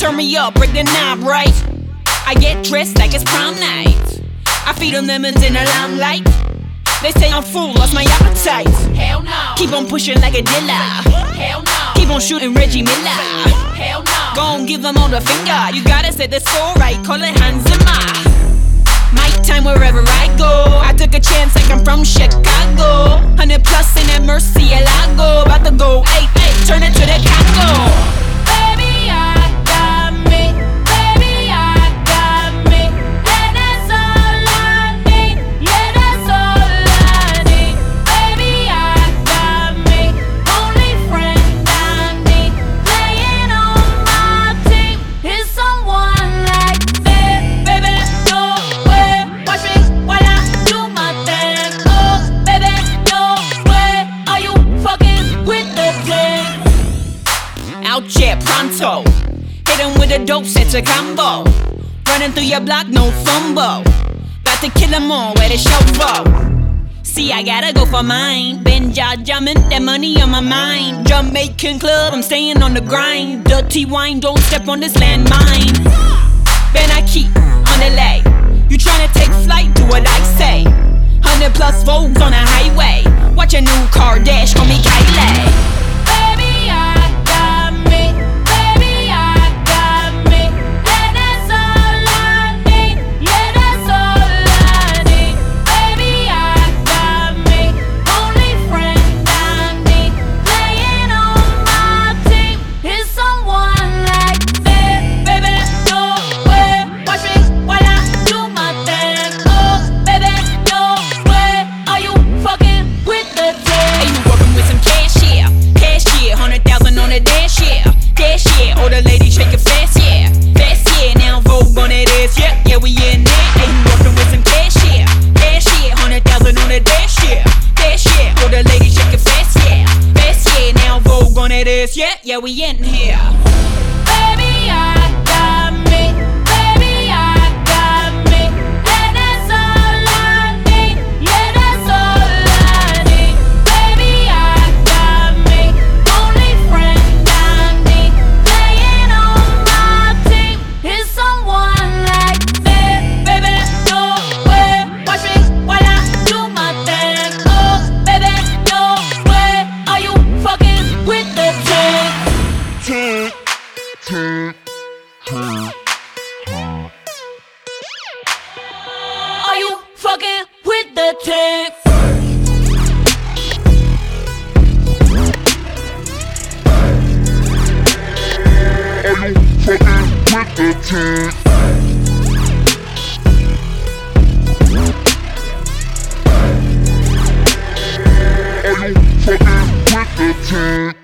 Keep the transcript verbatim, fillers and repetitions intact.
turn me up, break the knob right. I get dressed like it's prom night. I feed them lemons in the limelight. They say I'm full, lost my appetite. Hell no. Keep on pushing like a dealer. Hell no. Keep on shooting Reggie Miller. Hell no. Gon' give them all the finger. You gotta set the score right, call it Hans Zimmer. My time wherever I go. I took a chance like I'm from Chicago. Hundred plus in that Murcielago. About to go, ayy, ayy, turn it to the Congo. Baby, I got me. Baby, I got me. And that's all I need. Yeah, that's all I need. Baby, I got me. Only friend I need. Playing on my team is someone like me. Baby, no way. Watch me while I do my thing. Oh, baby, no way. Are you fucking with the thing? Out here pronto. Hit 'em with a dope, set a combo. Running through your block, no fumble. About to kill 'em all, where the show for. See, I gotta go for mine. Benja jumping, that money on my mind. Jamaican club, I'm staying on the grind. Dirty wine, don't step on this landmine. Ben I keep on the lay. You tryna take flight, do what I say. Hundred plus Vogues on the highway. Watch a new car dash, call me Kylie. Baby, I got me. Baby, I got me. And that's all I need. Yeah, that's all I need. Baby, I got me. Only friend I need. Playing on my team is someone like me. Baby, no way. Watch me while I do my thing. Oh, baby, no way. Are you fucking with the Hey, thing? you working with some cash, yeah. Cash, yeah. Hundred thousand on the dash, yeah. Dash, yeah. Older lady shaking fast, yeah. Fast, yeah. Now Vogue on that ass, yeah. Yeah, we in there. Hey, you working with some cash, yeah. Cash, yeah. Hundred thousand on the dash, yeah. Dash, yeah. Older lady shaking fast, yeah. Fast, yeah. Now Vogue on that ass, yeah. Yeah, we in here. Baby, I got me. Baby, I got me. And that's all I need. Yeah, that's all I need. Baby, I got me. Only friend I need. Playing on my team is someone like me. Baby, no way. Watch me while I do my thing. Oh, baby, no way. Are you fucking with the thing? Are you fucking with the thing? Are you fucking with the team? Are you fucking with the team?